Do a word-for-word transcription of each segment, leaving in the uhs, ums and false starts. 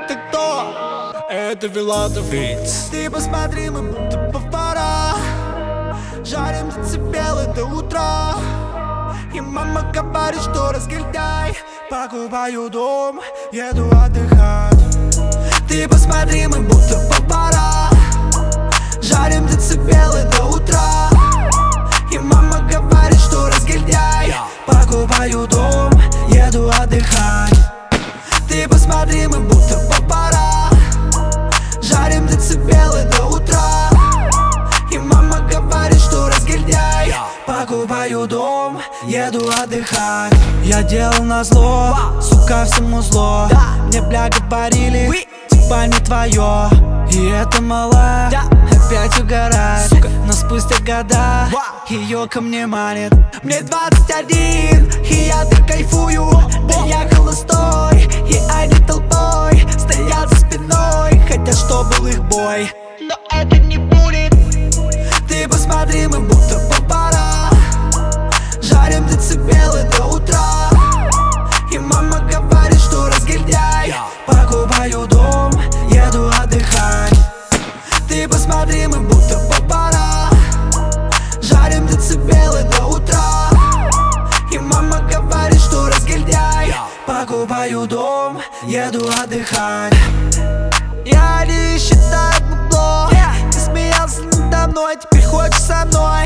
Это кто? Это Вилатов Риц. Ты посмотри, мы будто повара, жарим децибелы до утра. И мама говорит, что разгильдяй. Покупаю дом, еду отдыхать. Ты посмотри, мы будто повара, жарим децибелы до утра. И мама говорит, что разгильдяй. Покупаю дом, еду отдыхать. Ты посмотри, мы будто повара, жарим децибелы до утра. И мама говорит, что разгильдяй. Покупаю дом, еду отдыхать. Я делал назло, сука, всему зло. Мне бля говорили, типа не твое. И это мала опять угорает, но спустя года ее ко мне манит. Мне двадцать один, и я так кайфую. Да я холостой, и они толпой стоят за спиной, хотя что был их бой, но это не будет. Ты посмотри, мы будто повара, жарим децибелы до утра. И мама говорит, что разгильдяй. Покупаю дом, еду отдыхать. Ты посмотри, мы будто повара, жарим децибелы до утра. И мама говорит, что разгильдяй. Покупаю дом, еду отдыхать. Я не считаю бабло. Ты смеялся надо мной, теперь хочешь со мной.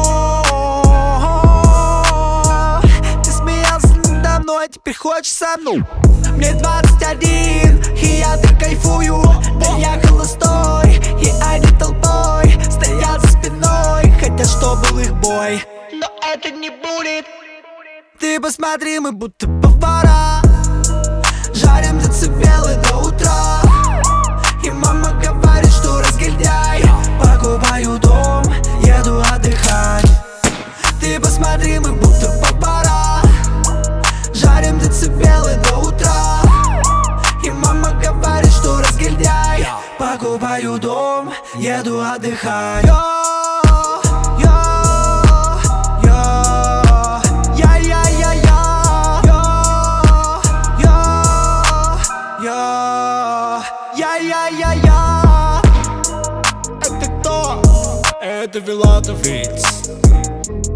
Ты смеялся надо мной, теперь хочешь со мной. Мне двадцать один, и я так кайфую. Да я холостой, и они толпой стоят за спиной, хотя что был их бой, но это не будет. Ты посмотри, мы будто повара, жарим децибелы до утра. И мама говорит, что разгильдяй. Покупаю дом, еду отдыхать. Ты посмотри, мы будто повара, жарим децибелы до утра. И мама говорит, что разгильдяй. Покупаю дом, еду отдыхать. Я-я-я-я. Это кто? Это Вилатов Риц.